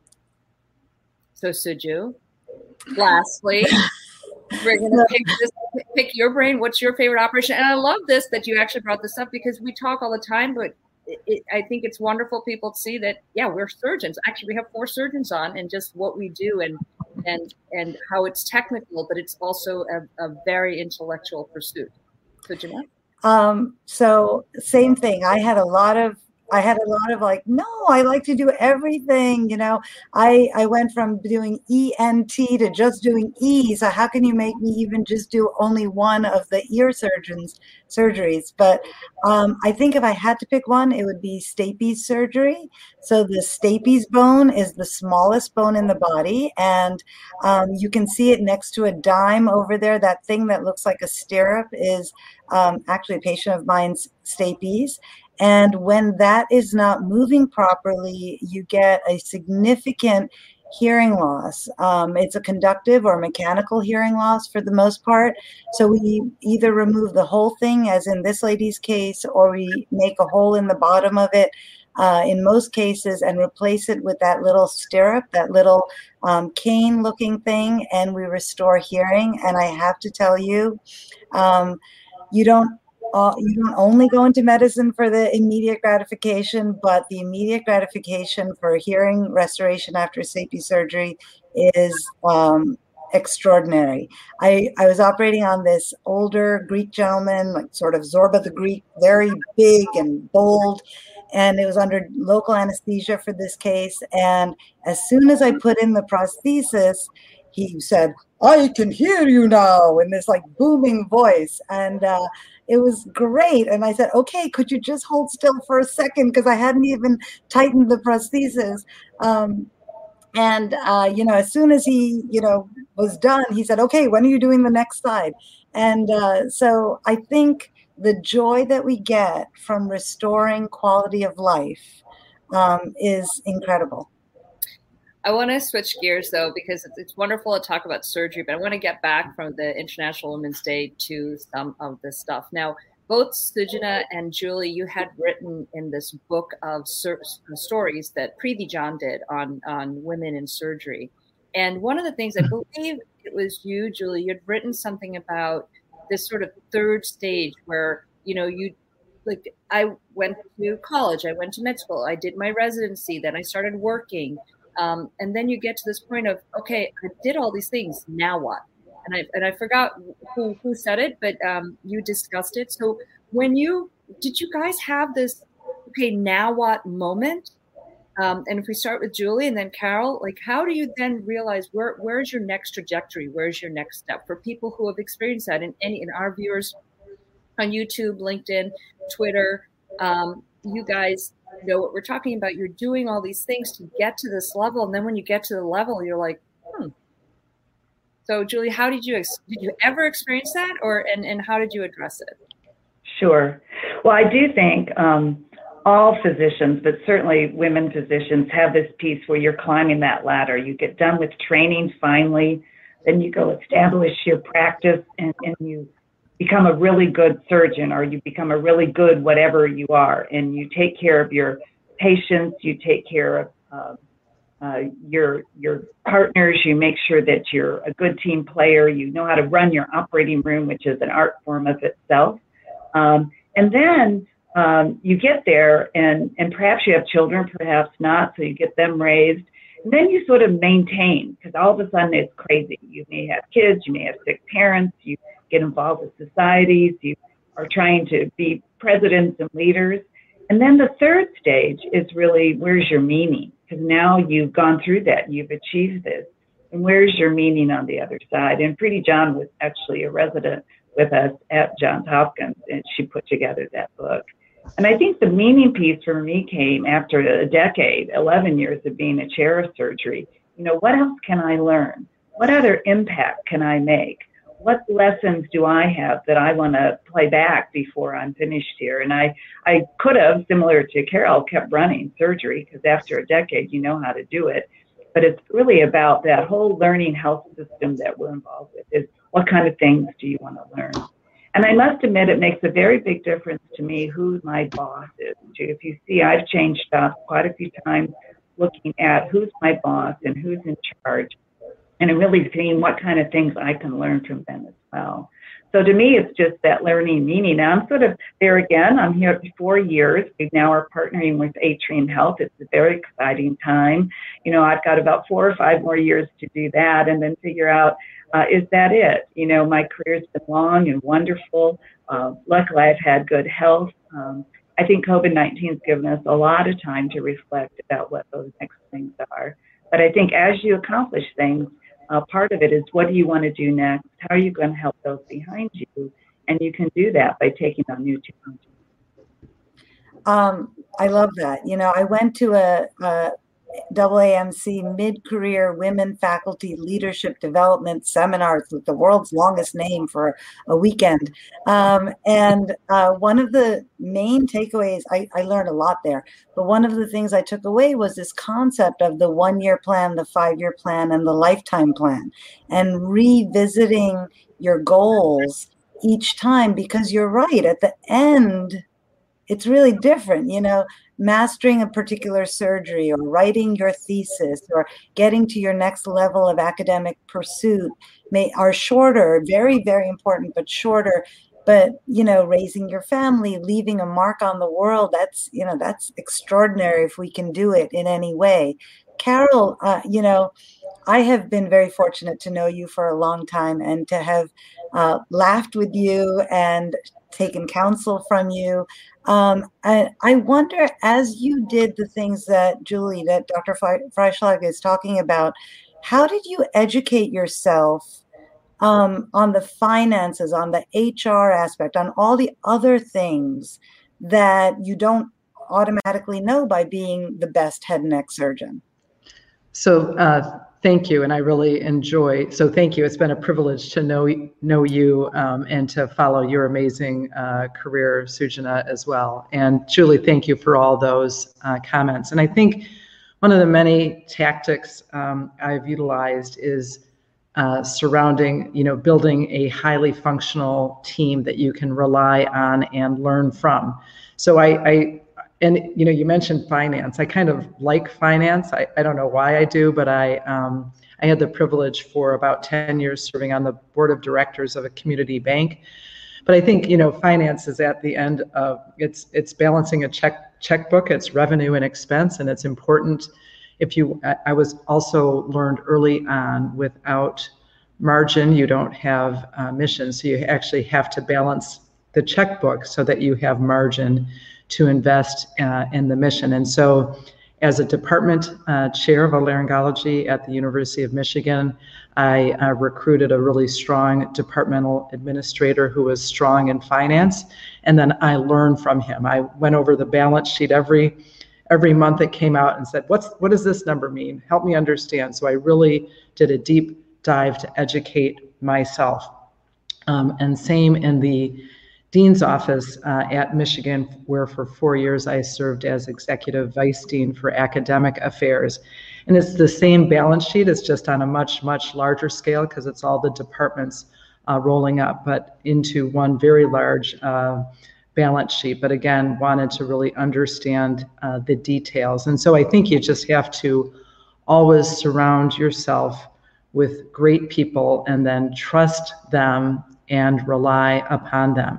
So Suju, lastly, we're going to pick, this, pick your brain. What's your favorite operation? And I love this that you actually brought this up because we talk all the time, but it, it, I think it's wonderful people to see that, yeah, we're surgeons. Actually, we have four surgeons on, and just what we do and and and how it's technical, but it's also a, a very intellectual pursuit. So, Jeanette? Um, so same thing. I had a lot of I had a lot of like, no, I like to do everything. You know, I, I went from doing E N T to just doing E. So how can you make me even just do only one of the ear surgeons surgeries? But um, I think if I had to pick one, it would be stapes surgery. So the stapes bone is the smallest bone in the body. And um, you can see it next to a dime over there. That thing that looks like a stirrup is um, actually a patient of mine's stapes. And when that is not moving properly, you get a significant hearing loss. Um, it's a conductive or mechanical hearing loss for the most part. So we either remove the whole thing, as in this lady's case, or we make a hole in the bottom of it uh, in most cases and replace it with that little stirrup, that little um, cane-looking thing, and we restore hearing. And I have to tell you, um, you don't Uh, you don't only go into medicine for the immediate gratification, but the immediate gratification for hearing restoration after stapes surgery is um, extraordinary. I, I was operating on this older Greek gentleman, like sort of Zorba the Greek, very big and bold, and it was under local anesthesia for this case. And as soon as I put in the prosthesis, he said, "I can hear you now," in this like booming voice. And uh, it was great. And I said, "Okay, could you just hold still for a second?" Because I hadn't even tightened the prosthesis. Um, and, uh, you know, as soon as he, you know, was done, he said, "Okay, when are you doing the next side?" And uh, so I think the joy that we get from restoring quality of life um, is incredible. I want to switch gears, though, because it's, it's wonderful to talk about surgery, but I want to get back from the International Women's Day to some of this stuff. Now, both Sujana and Julie, you had written in this book of sur- stories that Preeti John did on, on women in surgery. And one of the things, I believe it was you, Julie, you had written something about this sort of third stage where, you know, you like I went to college, I went to med school, I did my residency, then I started working. Um, and then you get to this point of, okay, I did all these things. Now what? And I and I forgot who, who said it, but um, you discussed it. So when you did, you guys have this, okay, now what moment? Um, and if we start with Julie and then Carol, like, how do you then realize where where's your next trajectory? Where's your next step for people who have experienced that? And any in our viewers on YouTube, LinkedIn, Twitter, um, you guys know what we're talking about. You're doing all these things to get to this level. And then when you get to the level, you're like, hmm, So, Julie, how did you ex- did you ever experience that, or and, and how did you address it? Sure. Well, I do think um, all physicians, but certainly women physicians, have this piece where you're climbing that ladder. You get done with training finally, then you go establish your practice, and, and you become a really good surgeon, or you become a really good whatever you are, and you take care of your patients, you take care of uh, uh, your your partners, you make sure that you're a good team player, you know how to run your operating room, which is an art form of itself. Um, and then um, you get there, and, and perhaps you have children, perhaps not, so you get them raised. And then you sort of maintain, because all of a sudden it's crazy. You may have kids, you may have sick parents, you get involved with societies, you are trying to be presidents and leaders. And then the third stage is really, where's your meaning? Because now you've gone through that, you've achieved this. And where's your meaning on the other side? And Preeti John was actually a resident with us at Johns Hopkins, and she put together that book. And I think the meaning piece for me came after a decade, eleven years of being a chair of surgery. You know, what else can I learn? What other impact can I make? What lessons do I have that I want to play back before I'm finished here? And I, I could have, similar to Carol, kept running surgery, because after a decade, you know how to do it. But it's really about that whole learning health system that we're involved with. Is what kind of things do you want to learn? And I must admit, it makes a very big difference to me who my boss is. If you see, I've changed jobs quite a few times, looking at who's my boss and who's in charge, and really seeing what kind of things I can learn from them as well. So to me, it's just that learning meaning. Now I'm sort of there again. I'm here for four years. We now are partnering with Atrium Health. It's a very exciting time. You know, I've got about four or five more years to do that, and then figure out, uh, is that it? You know, my career's been long and wonderful. Uh, luckily, I've had good health. Um, I think COVID nineteen has given us a lot of time to reflect about what those next things are. But I think as you accomplish things, Uh, part of it is, what do you want to do next? How are you going to help those behind you? And you can do that by taking on new challenges. Um, I love that. You know, I went to a, a A A M C mid-career women faculty leadership development seminars with the world's longest name for a weekend. Um, and uh, one of the main takeaways, I, I learned a lot there, but one of the things I took away was this concept of the one-year plan, the five-year plan, and the lifetime plan, and revisiting your goals each time, because you're right, at the end, it's really different, you know, mastering a particular surgery or writing your thesis or getting to your next level of academic pursuit may are shorter, very, very important, but shorter. But, you know, raising your family, leaving a mark on the world, that's, you know, that's extraordinary if we can do it in any way. Carol, uh, you know, I have been very fortunate to know you for a long time and to have uh, laughed with you and taken counsel from you. Um, and I wonder, as you did the things that Julie, that Doctor Freischlag is talking about, how did you educate yourself um, on the finances, on the H R aspect, on all the other things that you don't automatically know by being the best head and neck surgeon? So uh, thank you, and I really enjoy, so thank you. It's been a privilege to know, know you um, and to follow your amazing uh, career, Sujana, as well. And Julie, thank you for all those uh, comments. And I think one of the many tactics um, I've utilized is uh, surrounding, you know, building a highly functional team that you can rely on and learn from. So I, I And, you know, you mentioned finance. I kind of like finance. I, I don't know why I do, but I um, I had the privilege for about ten years serving on the board of directors of a community bank. But I think, you know, finance is at the end of, it's it's balancing a check checkbook, it's revenue and expense, and it's important. If you, I, I was also learned early on, without margin, you don't have uh, mission. So you actually have to balance the checkbook so that you have margin to invest uh, in the mission. And so as a department uh, chair of otolaryngology at the University of Michigan, I uh, recruited a really strong departmental administrator who was strong in finance. And then I learned from him. I went over the balance sheet every every month it came out and said, what's what does this number mean? Help me understand. So I really did a deep dive to educate myself. Um, and same in the Dean's office uh, at Michigan, where for four years I served as Executive Vice Dean for Academic Affairs. And it's the same balance sheet, it's just on a much, much larger scale because it's all the departments uh, rolling up, but into one very large uh, balance sheet. But again, wanted to really understand uh, the details. And so I think you just have to always surround yourself with great people and then trust them and rely upon them.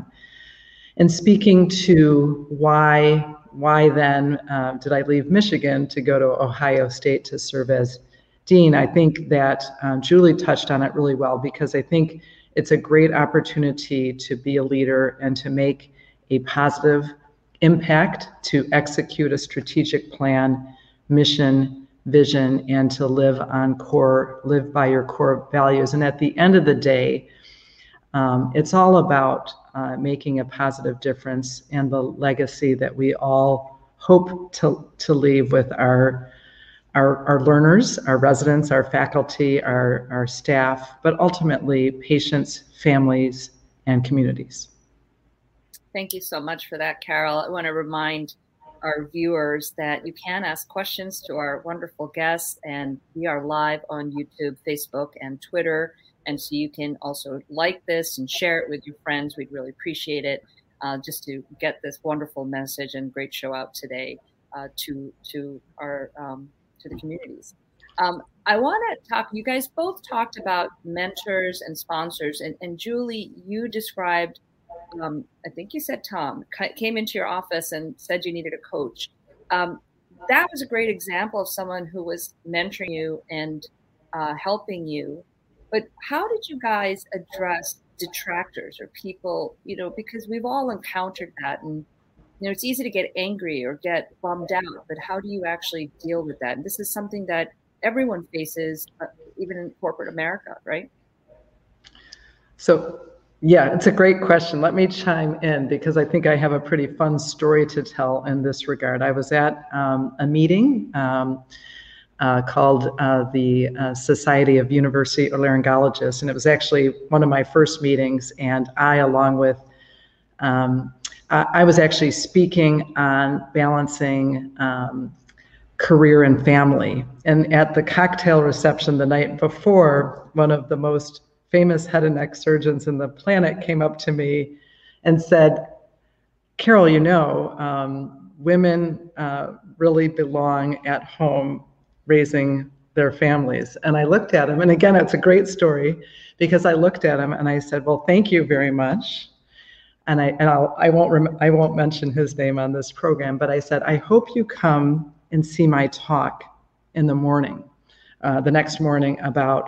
And speaking to why, why then uh, did I leave Michigan to go to Ohio State to serve as dean, I think that um, Julie touched on it really well, because I think it's a great opportunity to be a leader and to make a positive impact, to execute a strategic plan, mission, vision, and to live on core, live by your core values. And at the end of the day, um, it's all about Uh, making a positive difference and the legacy that we all hope to, to leave with our, our, our learners, our residents, our faculty, our, our staff, but ultimately patients, families, and communities. Thank you so much for that, Carol. I want to remind our viewers that you can ask questions to our wonderful guests, and we are live on YouTube, Facebook, and Twitter. And so you can also like this and share it with your friends. We'd really appreciate it, uh, just to get this wonderful message and great show out today uh, to to our um, to the communities. Um, I want to talk. You guys both talked about mentors and sponsors, and, and Julie, you described. Um, I think you said Tom came into your office and said you needed a coach. Um, that was a great example of someone who was mentoring you and uh, helping you. But how did you guys address detractors or people, you know, because we've all encountered that, and, you know, it's easy to get angry or get bummed out, but how do you actually deal with that? And this is something that everyone faces, uh, even in corporate America, right? So, yeah, it's a great question. Let me chime in because I think I have a pretty fun story to tell in this regard. I was at um, a meeting um, Uh, called uh, the uh, Society of University Otolaryngologists, and it was actually one of my first meetings, and I, along with, um, I, I was actually speaking on balancing um, career and family. And at the cocktail reception the night before, one of the most famous head and neck surgeons in the planet came up to me and said, Carol, you know, um, women uh, really belong at home raising their families. And I looked at him, and again, it's a great story because I looked at him and I said, well, thank you very much. And I and I'll, I won't rem- I won't mention his name on this program, but I said, I hope you come and see my talk in the morning, uh, the next morning about,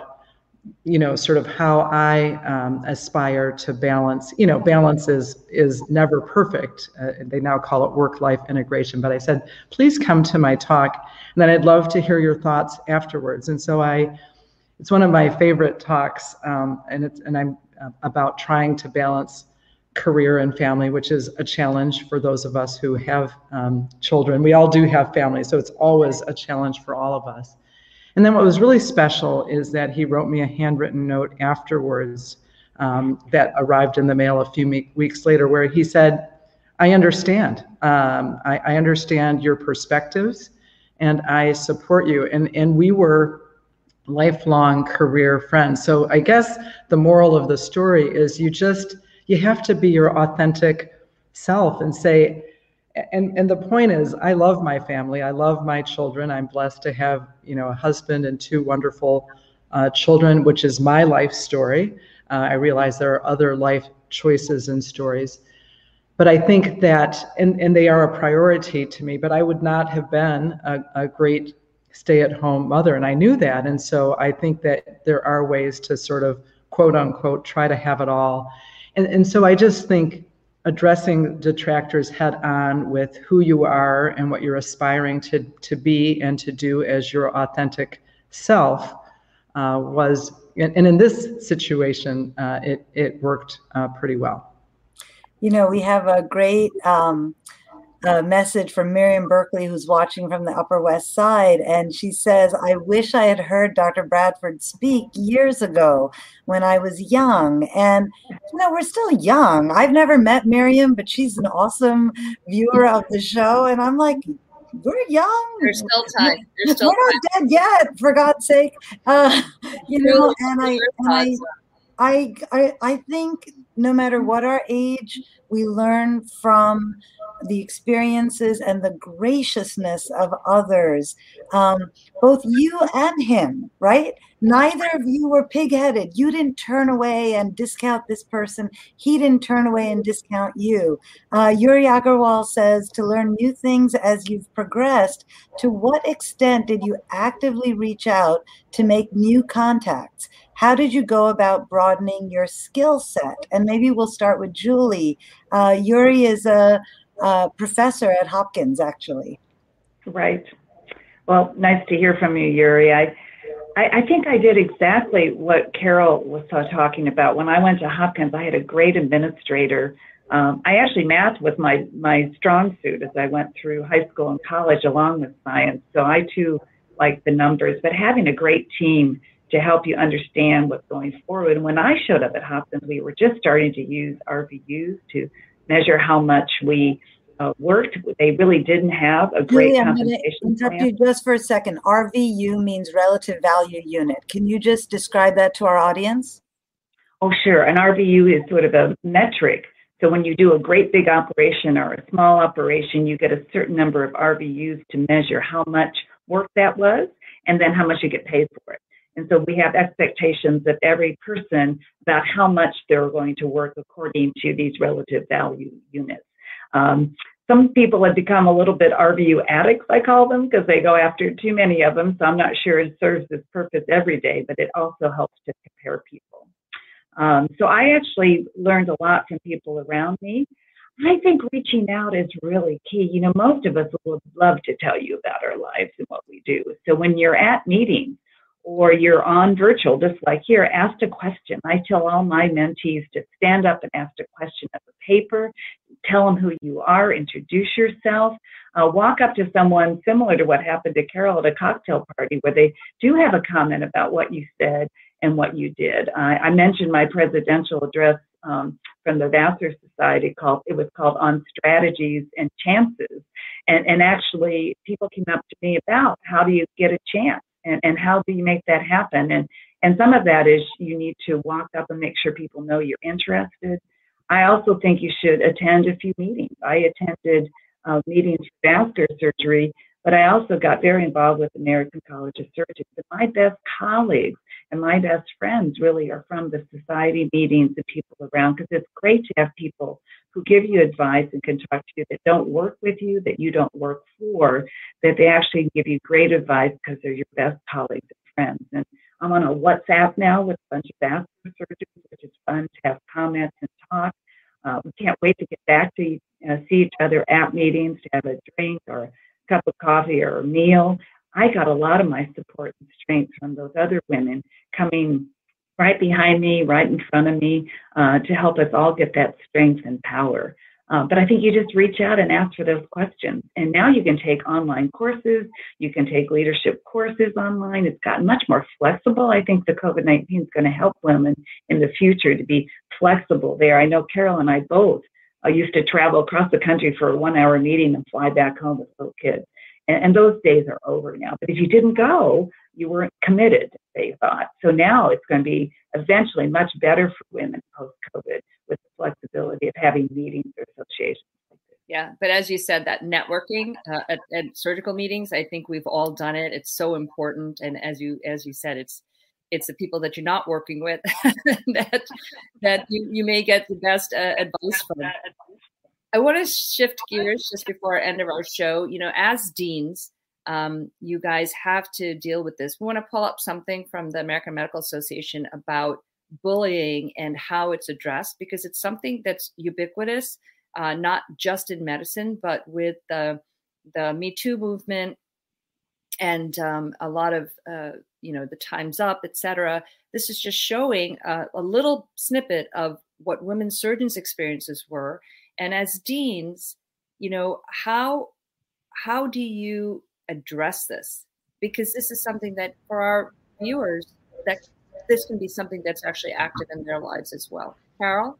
you know, sort of how I um, aspire to balance. You know, balance is is never perfect. Uh, they now call it work-life integration. But I said, please come to my talk, and then I'd love to hear your thoughts afterwards. And so I, it's one of my favorite talks, um, and it's and I'm uh, about trying to balance career and family, which is a challenge for those of us who have um, children. We all do have families, so it's always a challenge for all of us. And then what was really special is that he wrote me a handwritten note afterwards um, that arrived in the mail a few me- weeks later, where he said, I understand. Um, I, I understand your perspectives, and I support you. And, and we were lifelong career friends. So I guess the moral of the story is you just, you have to be your authentic self and say, And and the point is, I love my family. I love my children. I'm blessed to have, you know, a husband and two wonderful uh, children, which is my life story. Uh, I realize there are other life choices and stories, but I think that, and, and they are a priority to me, but I would not have been a, a great stay-at-home mother, and I knew that. And so I think that there are ways to sort of, quote unquote, try to have it all. And, and so I just think addressing detractors head on with who you are and what you're aspiring to, to be and to do as your authentic self uh, was, and in this situation, uh, it, it worked uh, pretty well. You know, we have a great um, a message from Miriam Berkeley, who's watching from the Upper West Side. And she says, I wish I had heard Doctor Bradford speak years ago when I was young. And, you know, we're still young. I've never met Miriam, but she's an awesome viewer of the show. And I'm like, we're young. There's still time. There's still we're not time. dead yet, for God's sake. Uh, you know, and I, and I, I, I, I think no matter what our age, we learn from the experiences and the graciousness of others, um, both you and him, right? Neither of you were pig-headed. You didn't turn away and discount this person. He didn't turn away and discount you. Uh, Yuri Agarwal says, to learn new things as you've progressed, to what extent did you actively reach out to make new contacts? How did you go about broadening your skill set? And maybe we'll start with Julie. Uh, Yuri is a, a professor at Hopkins, actually. Right. Well, nice to hear from you, Yuri. I, I, I think I did exactly what Carol was talking about. When I went to Hopkins, I had a great administrator. Um, I actually, math was my, my strong suit as I went through high school and college along with science. So I, too, like the numbers, but having a great team to help you understand what's going forward. And when I showed up at Hopkins, we were just starting to use R V Us to measure how much we uh, worked. They really didn't have a great Julie, I'm compensation going to interrupt plan. you just for a second. R V U means relative value unit. Can you just describe that to our audience? Oh, sure. An R V U is sort of a metric. So when you do a great big operation or a small operation, you get a certain number of R V Us to measure how much work that was and then how much you get paid for it. And so we have expectations of every person about how much they're going to work according to these relative value units. Um, some people have become a little bit R V U addicts, I call them, because they go after too many of them. So I'm not sure it serves its purpose every day, but it also helps to compare people. Um, so I actually learned a lot from people around me. I think reaching out is really key. You know, most of us would love to tell you about our lives and what we do. So when you're at meetings, or you're on virtual, just like here, ask a question. I tell all my mentees to stand up and ask a question of the paper, tell them who you are, introduce yourself, uh, walk up to someone similar to what happened to Carol at a cocktail party where they do have a comment about what you said and what you did. I, I mentioned my presidential address um, from the Vassar Society called, it was called On Strategies and Chances. And, and actually people came up to me about how do you get a chance? And, and how do you make that happen? And and some of that is you need to walk up and make sure people know you're interested. I also think you should attend a few meetings. I attended uh, meetings for vascular surgery, but I also got very involved with the American College of Surgeons. And my best colleagues and my best friends really are from the society meetings and people around, because it's great to have people who give you advice and can talk to you that don't work with you, that you don't work for, that they actually give you great advice because they're your best colleagues and friends. And I'm on a WhatsApp now with a bunch of vascular surgeons, which is fun to have comments and talk. Uh, we can't wait to get back to uh, see each other at meetings, to have a drink or a cup of coffee or a meal. I got a lot of my support and strength from those other women coming right behind me, right in front of me, uh, to help us all get that strength and power. Uh, but I think you just reach out and ask for those questions. And now you can take online courses, you can take leadership courses online. It's gotten much more flexible. I think the COVID nineteen is going to help women in the future to be flexible there. I know Carol and I both uh, used to travel across the country for a one hour meeting and fly back home with little kids. And, and those days are over now. But if you didn't go, you weren't committed, they thought. So now it's going to be eventually much better for women post-COVID with the flexibility of having meetings or associations. Yeah, but as you said, that networking uh, at, at surgical meetings, I think we've all done it. It's so important. And as you as you said, it's it's the people that you're not working with that that you, you may get the best uh, advice from. I want to shift gears just before the end of our show. You know, as deans, um, you guys have to deal with this. We want to pull up something from the American Medical Association about bullying and how it's addressed, because it's something that's ubiquitous, uh, not just in medicine, but with the the Me Too movement and um, a lot of, uh, you know, the Time's Up, et cetera. This is just showing uh, a little snippet of what women surgeons' experiences were. And as deans, you know, how how do you address this? Because this is something that for our viewers, that this can be something that's actually active in their lives as well. Carol?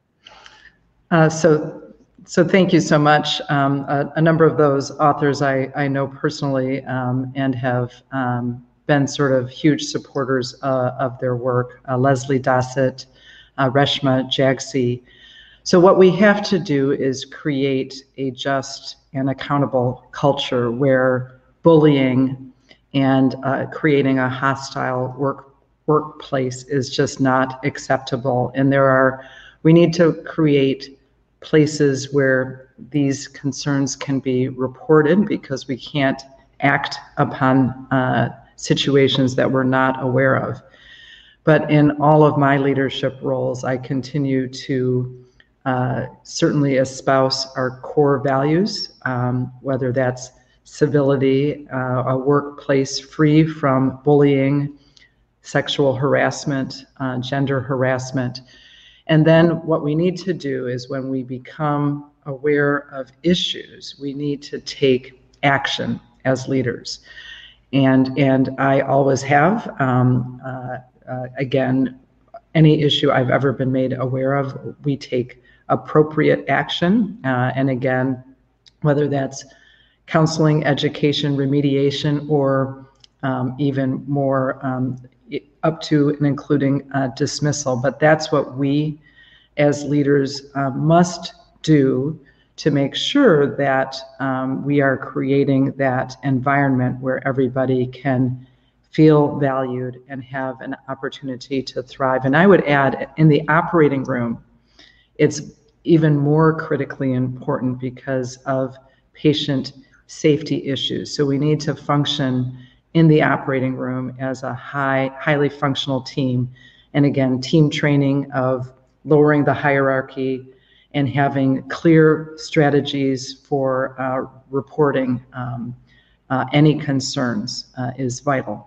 Uh, so, so thank you so much. Um, a, a number of those authors I, I know personally um, and have um, been sort of huge supporters uh, of their work. Uh, Leslie Dossett, uh, Reshma Jagsi. So what we have to do is create a just and accountable culture where bullying and uh, creating a hostile work workplace is just not acceptable. And there are, we need to create places where these concerns can be reported, because we can't act upon uh, situations that we're not aware of. But in all of my leadership roles, I continue to uh, certainly espouse our core values, um, whether that's civility, uh, a workplace free from bullying, sexual harassment, uh, gender harassment. And then what we need to do is, when we become aware of issues, we need to take action as leaders. And, and I always have. Um, uh, uh, again, any issue I've ever been made aware of, we take appropriate action. Uh, and again, whether that's counseling, education, remediation, or um, even more um, up to and including uh, dismissal. But that's what we as leaders uh, must do to make sure that um, we are creating that environment where everybody can feel valued and have an opportunity to thrive. And I would add, in the operating room, it's even more critically important because of patient safety issues. So we need to function in the operating room as a high, highly functional team. And again, team training of lowering the hierarchy and having clear strategies for uh, reporting um, uh, any concerns uh, is vital.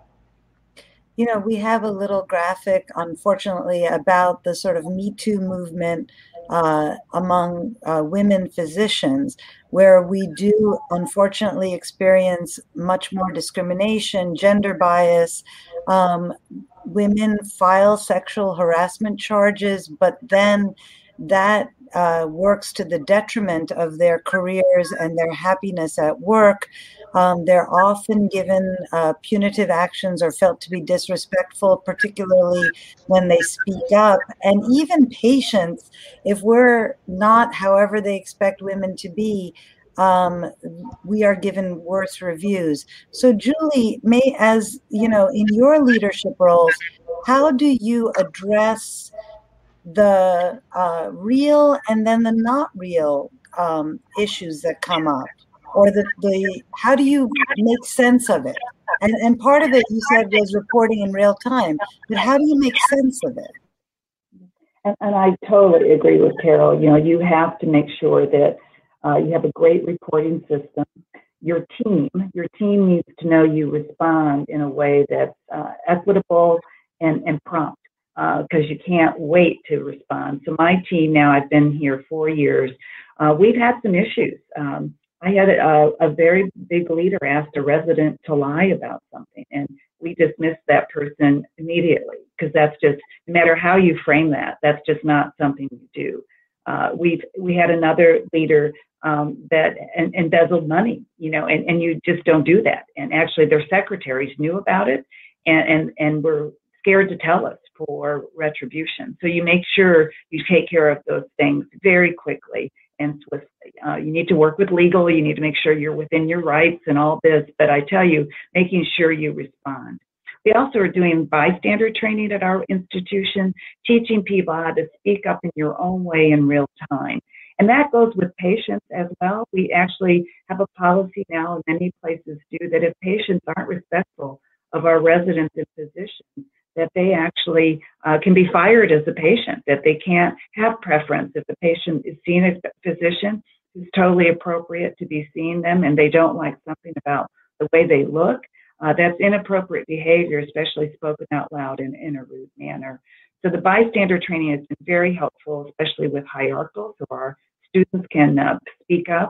You know, we have a little graphic, unfortunately, about the sort of Me Too movement uh, among uh, women physicians, where we do unfortunately experience much more discrimination, gender bias. Um, women file sexual harassment charges, but then that uh, works to the detriment of their careers and their happiness at work. Um, they're often given uh, punitive actions or felt to be disrespectful, particularly when they speak up. And even patients, if we're not however they expect women to be, um, we are given worse reviews. So Julie, may, as you know, in your leadership roles, how do you address the uh, real and then the not real um, issues that come up? Or the, the how do you make sense of it? And and part of it, you said, was reporting in real time. But how do you make sense of it? And, and I totally agree with Carol. You know, you have to make sure that uh, you have a great reporting system. Your team, your team needs to know you respond in a way that's uh, equitable and, and prompt, because uh, you can't wait to respond. So my team now, I've been here four years. Uh, we've had some issues. Um, I had a, a very big leader asked a resident to lie about something, and we dismissed that person immediately, because that's just, no matter how you frame that, that's just not something you do. Uh, we've we had another leader um, that en- embezzled money, you know, and, and you just don't do that. And actually, their secretaries knew about it, and and and were scared to tell us for retribution. So you make sure you take care of those things very quickly and swiftly. Uh, you need to work with legal, you need to make sure you're within your rights and all this, but I tell you, making sure you respond. We also are doing bystander training at our institution, teaching people how to speak up in your own way in real time. And that goes with patients as well. We actually have a policy now, and many places do, that if patients aren't respectful of our residents and physicians, that they actually uh, can be fired as a patient, that they can't have preference. If the patient is seeing a physician who's totally appropriate to be seeing them and they don't like something about the way they look, uh, that's inappropriate behavior, especially spoken out loud in, in a rude manner. So the bystander training has been very helpful, especially with hierarchical, so our students can uh, speak up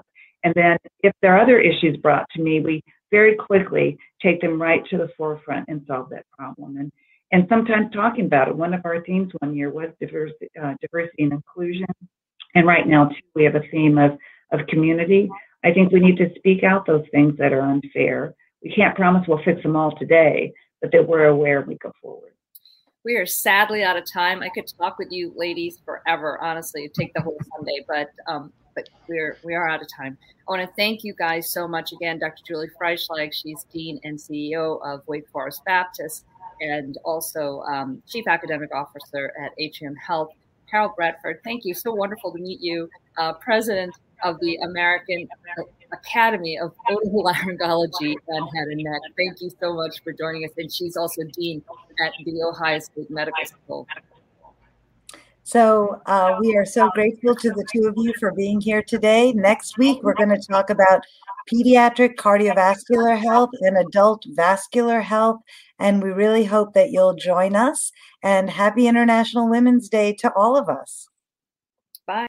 And then if there are other issues brought to me, we very quickly take them right to the forefront and solve that problem. And and sometimes talking about it. One of our themes one year was diversity, uh, diversity and inclusion. And right now, too, we have a theme of, of community. I think we need to speak out those things that are unfair. We can't promise we'll fix them all today, but that we're aware and we go forward. We are sadly out of time. I could talk with you ladies forever, honestly. It'd take the whole Sunday, but um, but we're we are out of time. I want to thank you guys so much again. Doctor Julie Freischlag, she's Dean and C E O of Wake Forest Baptist, and also um, Chief Academic Officer at Atrium Health. Carol Bradford, thank you. So wonderful to meet you. Uh, President of the American Academy of Otolaryngology and Head and Neck. Thank you so much for joining us. And she's also Dean at the Ohio State Medical School. So uh, we are so grateful to the two of you for being here today. Next week, we're going to talk about pediatric cardiovascular health and adult vascular health. And we really hope that you'll join us. And happy International Women's Day to all of us.